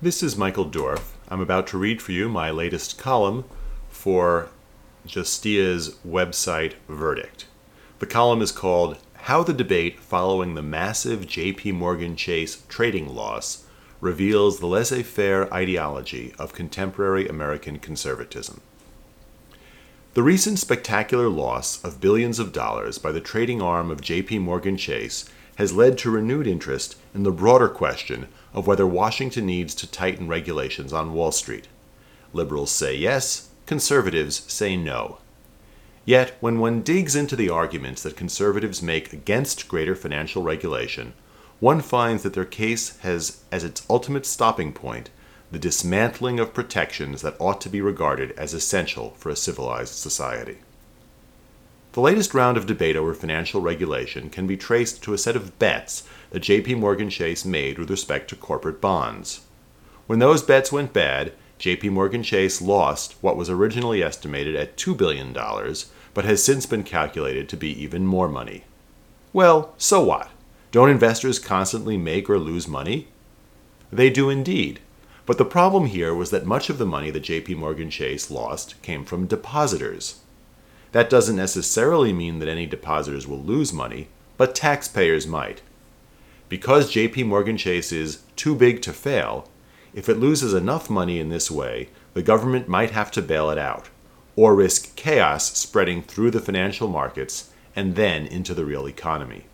This is Michael Dorf. I'm about to read for you my latest column for Justia's website Verdict. The column is called How the Debate Following the Massive J.P. Morgan Chase Trading Loss Reveals the Laissez-Faire Ideology of Contemporary American Conservatism. The recent spectacular loss of billions of dollars by the trading arm of J.P. Morgan Chase has led to renewed interest in the broader question of whether Washington needs to tighten regulations on Wall Street. Liberals say yes, conservatives say no. Yet, when one digs into the arguments that conservatives make against greater financial regulation, one finds that their case has as its ultimate stopping point the dismantling of protections that ought to be regarded as essential for a civilized society. The latest round of debate over financial regulation can be traced to a set of bets that J.P. Morgan Chase made with respect to corporate bonds. When those bets went bad, J.P. Morgan Chase lost what was originally estimated at $2 billion, but has since been calculated to be even more money. Well, so what? Don't investors constantly make or lose money? They do indeed. But the problem here was that much of the money that J.P. Morgan Chase lost came from depositors. That doesn't necessarily mean that any depositors will lose money, but taxpayers might. Because J.P. Morgan Chase is too big to fail, if it loses enough money in this way, the government might have to bail it out, or risk chaos spreading through the financial markets and then into the real economy.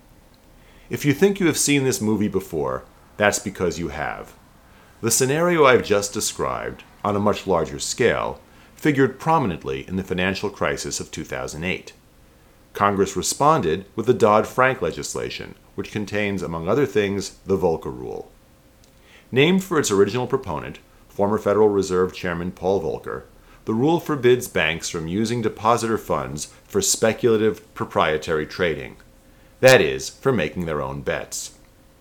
If you think you have seen this movie before, that's because you have. The scenario I've just described, on a much larger scale, figured prominently in the financial crisis of 2008. Congress responded with the Dodd-Frank legislation, which contains, among other things, the Volcker Rule. Named for its original proponent, former Federal Reserve Chairman Paul Volcker, the rule forbids banks from using depositor funds for speculative proprietary trading. That is, for making their own bets.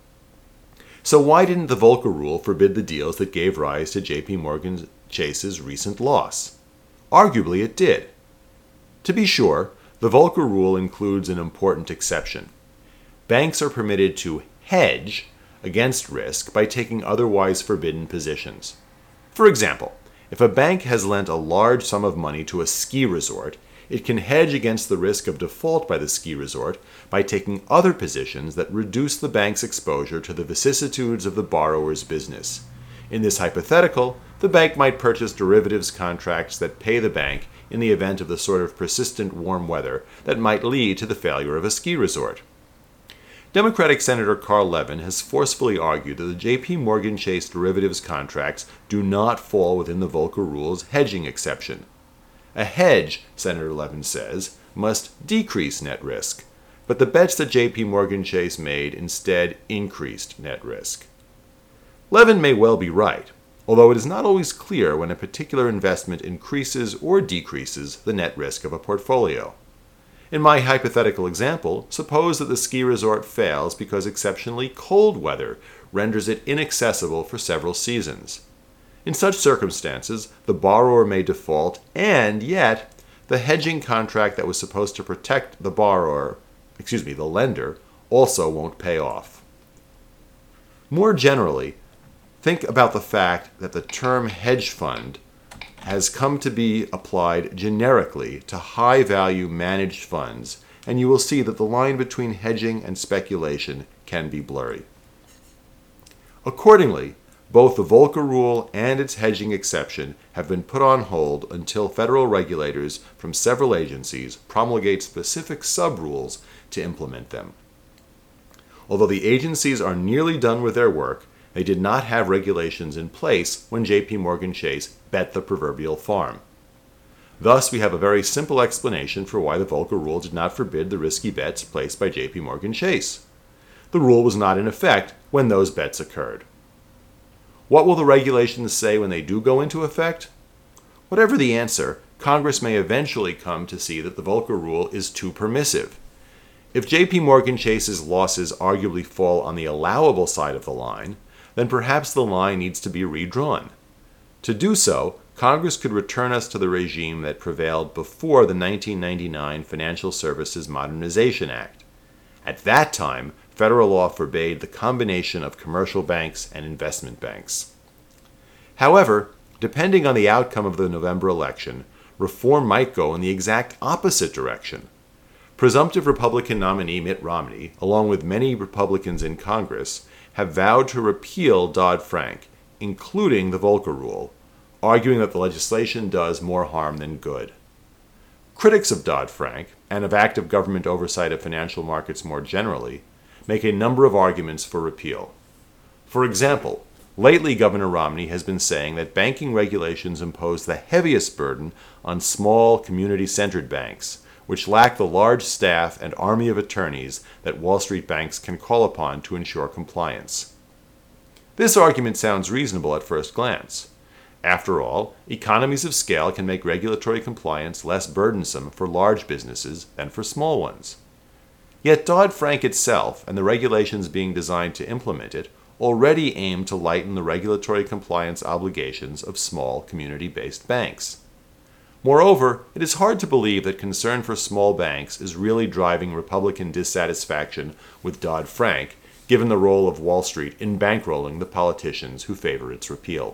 So why didn't the Volcker Rule forbid the deals that gave rise to J.P. Morgan Chase's recent loss? Arguably it did. To be sure, the Volcker Rule includes an important exception. Banks are permitted to hedge against risk by taking otherwise forbidden positions. For example, if a bank has lent a large sum of money to a ski resort, it can hedge against the risk of default by the ski resort by taking other positions that reduce the bank's exposure to the vicissitudes of the borrower's business. In this hypothetical, the bank might purchase derivatives contracts that pay the bank in the event of the sort of persistent warm weather that might lead to the failure of a ski resort. Democratic Senator Carl Levin has forcefully argued that the J.P. Morgan Chase derivatives contracts do not fall within the Volcker Rule's hedging exception. A hedge, Senator Levin says, must decrease net risk, but the bets that J.P. Morgan Chase made instead increased net risk. Levin may well be right, although it is not always clear when a particular investment increases or decreases the net risk of a portfolio. In my hypothetical example, suppose that the ski resort fails because exceptionally cold weather renders it inaccessible for several seasons. In such circumstances, the borrower may default, and yet, the hedging contract that was supposed to protect the lender, also won't pay off. More generally, think about the fact that the term hedge fund has come to be applied generically to high-value managed funds, and you will see that the line between hedging and speculation can be blurry. Accordingly, both the Volcker Rule and its hedging exception have been put on hold until federal regulators from several agencies promulgate specific sub-rules to implement them. Although the agencies are nearly done with their work, they did not have regulations in place when J.P. Morgan Chase bet the proverbial farm. Thus, we have a very simple explanation for why the Volcker Rule did not forbid the risky bets placed by J.P. Morgan Chase. The rule was not in effect when those bets occurred. What will the regulations say when they do go into effect? Whatever the answer, Congress may eventually come to see that the Volcker Rule is too permissive. If J.P. Morgan Chase's losses arguably fall on the allowable side of the line, then perhaps the line needs to be redrawn. To do so, Congress could return us to the regime that prevailed before the 1999 Financial Services Modernization Act. At that time, federal law forbade the combination of commercial banks and investment banks. However, depending on the outcome of the November election, reform might go in the exact opposite direction. Presumptive Republican nominee Mitt Romney, along with many Republicans in Congress, have vowed to repeal Dodd-Frank, including the Volcker Rule, arguing that the legislation does more harm than good. Critics of Dodd-Frank, and of active government oversight of financial markets more generally, make a number of arguments for repeal. For example, lately Governor Romney has been saying that banking regulations impose the heaviest burden on small, community-centered banks, which lack the large staff and army of attorneys that Wall Street banks can call upon to ensure compliance. This argument sounds reasonable at first glance. After all, economies of scale can make regulatory compliance less burdensome for large businesses than for small ones. Yet Dodd-Frank itself, and the regulations being designed to implement it, already aim to lighten the regulatory compliance obligations of small, community-based banks. Moreover, it is hard to believe that concern for small banks is really driving Republican dissatisfaction with Dodd-Frank, given the role of Wall Street in bankrolling the politicians who favor its repeal.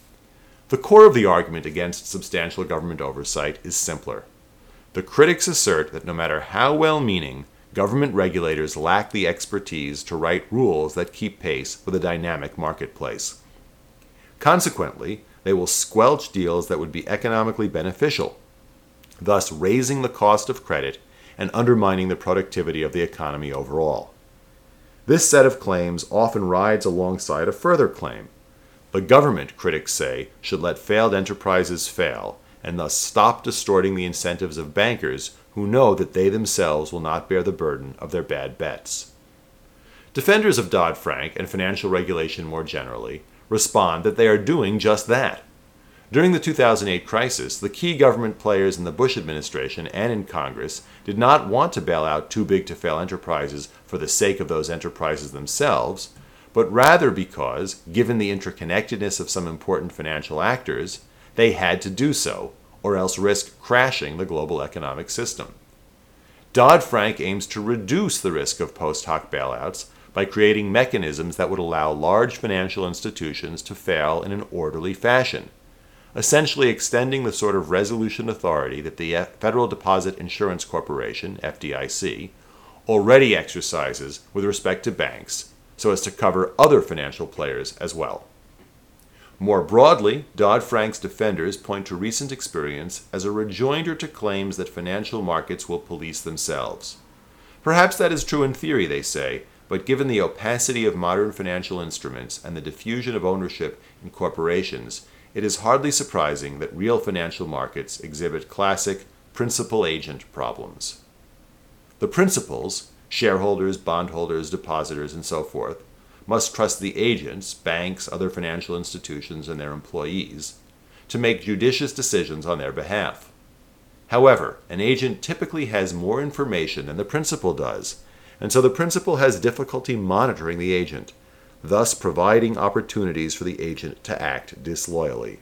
The core of the argument against substantial government oversight is simpler. The critics assert that no matter how well-meaning, government regulators lack the expertise to write rules that keep pace with a dynamic marketplace. Consequently, they will squelch deals that would be economically beneficial, thus raising the cost of credit and undermining the productivity of the economy overall. This set of claims often rides alongside a further claim. The government, critics say, should let failed enterprises fail, and thus stop distorting the incentives of bankers who know that they themselves will not bear the burden of their bad bets. Defenders of Dodd-Frank and financial regulation more generally respond that they are doing just that. During the 2008 crisis, the key government players in the Bush administration and in Congress did not want to bail out too-big-to-fail enterprises for the sake of those enterprises themselves, but rather because, given the interconnectedness of some important financial actors, they had to do so, or else risk crashing the global economic system. Dodd-Frank aims to reduce the risk of post hoc bailouts by creating mechanisms that would allow large financial institutions to fail in an orderly fashion, essentially extending the sort of resolution authority that the Federal Deposit Insurance Corporation, FDIC, already exercises with respect to banks, so as to cover other financial players as well. More broadly, Dodd-Frank's defenders point to recent experience as a rejoinder to claims that financial markets will police themselves. Perhaps that is true in theory, they say, but given the opacity of modern financial instruments and the diffusion of ownership in corporations, it is hardly surprising that real financial markets exhibit classic principal-agent problems. The principals, shareholders, bondholders, depositors, and so forth, must trust the agents, banks, other financial institutions, and their employees, to make judicious decisions on their behalf. However, an agent typically has more information than the principal does, and so the principal has difficulty monitoring the agent, thus providing opportunities for the agent to act disloyally.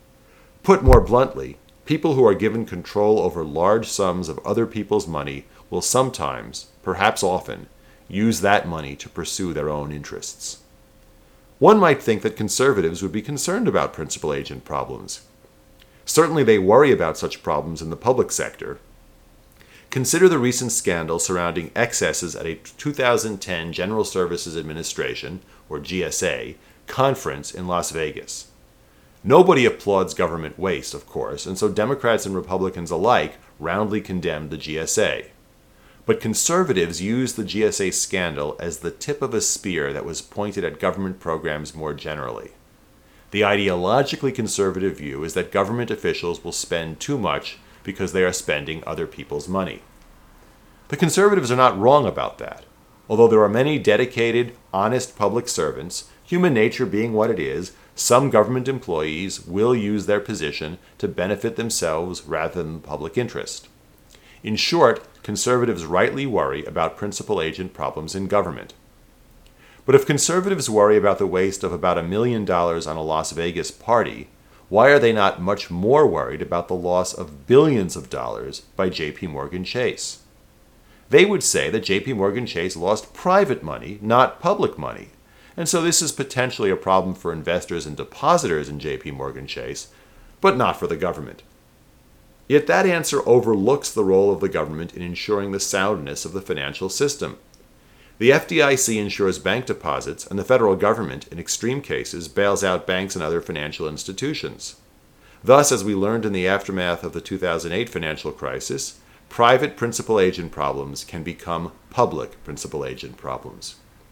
Put more bluntly, people who are given control over large sums of other people's money will sometimes, perhaps often, use that money to pursue their own interests. One might think that conservatives would be concerned about principal-agent problems. Certainly they worry about such problems in the public sector. Consider the recent scandal surrounding excesses at a 2010 General Services Administration, or GSA, conference in Las Vegas. Nobody applauds government waste, of course, and so Democrats and Republicans alike roundly condemned the GSA. But conservatives used the GSA scandal as the tip of a spear that was pointed at government programs more generally. The ideologically conservative view is that government officials will spend too much because they are spending other people's money. The conservatives are not wrong about that. Although there are many dedicated, honest public servants, human nature being what it is, some government employees will use their position to benefit themselves rather than the public interest. In short, conservatives rightly worry about principal-agent problems in government. But if conservatives worry about the waste of about $1 million on a Las Vegas party, why are they not much more worried about the loss of billions of dollars by J.P. Morgan Chase? They would say that J.P. Morgan Chase lost private money, not public money, and so this is potentially a problem for investors and depositors in JP Morgan Chase, but not for the government. Yet that answer overlooks the role of the government in ensuring the soundness of the financial system. The FDIC insures bank deposits, and the federal government, in extreme cases, bails out banks and other financial institutions. Thus, as we learned in the aftermath of the 2008 financial crisis, private principal agent problems can become public principal agent problems.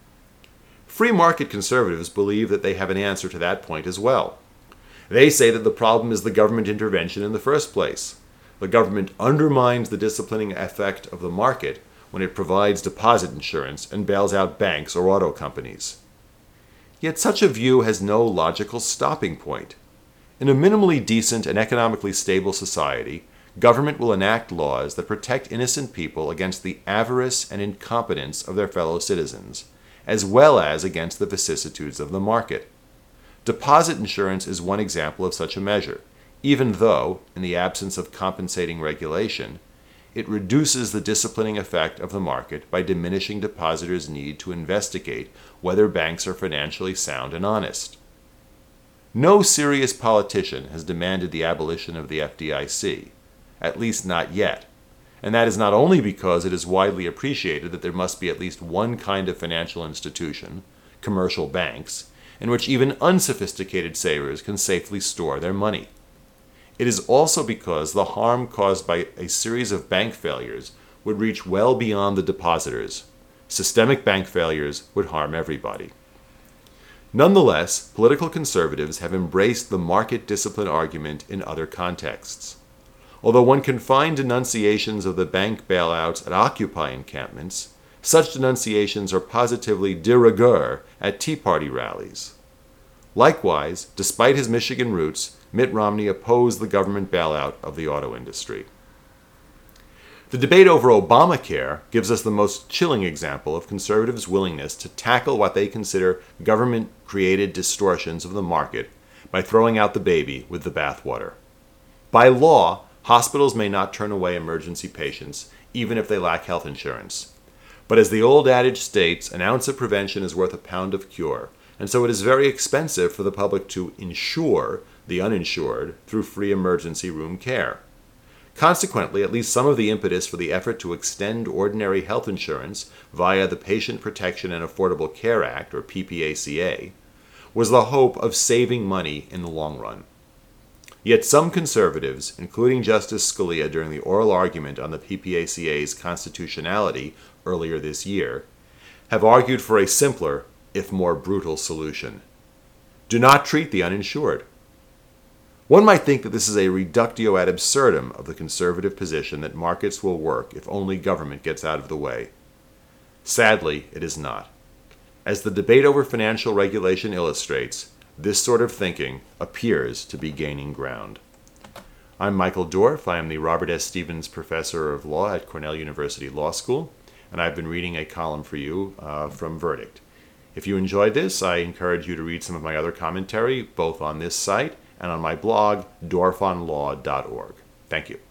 Free market conservatives believe that they have an answer to that point as well. They say that the problem is the government intervention in the first place. The government undermines the disciplining effect of the market when it provides deposit insurance and bails out banks or auto companies. Yet such a view has no logical stopping point. In a minimally decent and economically stable society, government will enact laws that protect innocent people against the avarice and incompetence of their fellow citizens, as well as against the vicissitudes of the market. Deposit insurance is one example of such a measure, even though, in the absence of compensating regulation, it reduces the disciplining effect of the market by diminishing depositors' need to investigate whether banks are financially sound and honest. No serious politician has demanded the abolition of the FDIC, at least not yet, and that is not only because it is widely appreciated that there must be at least one kind of financial institution, commercial banks, in which even unsophisticated savers can safely store their money. It is also because the harm caused by a series of bank failures would reach well beyond the depositors. Systemic bank failures would harm everybody. Nonetheless, political conservatives have embraced the market discipline argument in other contexts. Although one can find denunciations of the bank bailouts at Occupy encampments, such denunciations are positively de rigueur at Tea Party rallies. Likewise, despite his Michigan roots, Mitt Romney opposed the government bailout of the auto industry. The debate over Obamacare gives us the most chilling example of conservatives' willingness to tackle what they consider government-created distortions of the market by throwing out the baby with the bathwater. By law, hospitals may not turn away emergency patients, even if they lack health insurance. But as the old adage states, an ounce of prevention is worth a pound of cure, and so it is very expensive for the public to insure the uninsured through free emergency room care. Consequently, at least some of the impetus for the effort to extend ordinary health insurance via the Patient Protection and Affordable Care Act, or PPACA, was the hope of saving money in the long run. Yet some conservatives, including Justice Scalia during the oral argument on the PPACA's constitutionality earlier this year, have argued for a simpler, if more brutal, solution. Do not treat the uninsured. One might think that this is a reductio ad absurdum of the conservative position that markets will work if only government gets out of the way. Sadly, it is not. As the debate over financial regulation illustrates, this sort of thinking appears to be gaining ground. I'm Michael Dorf. I am the Robert S. Stevens Professor of Law at Cornell University Law School, and I've been reading a column for you from Verdict. If you enjoyed this, I encourage you to read some of my other commentary, both on this site and on my blog, dorfonlaw.org. Thank you.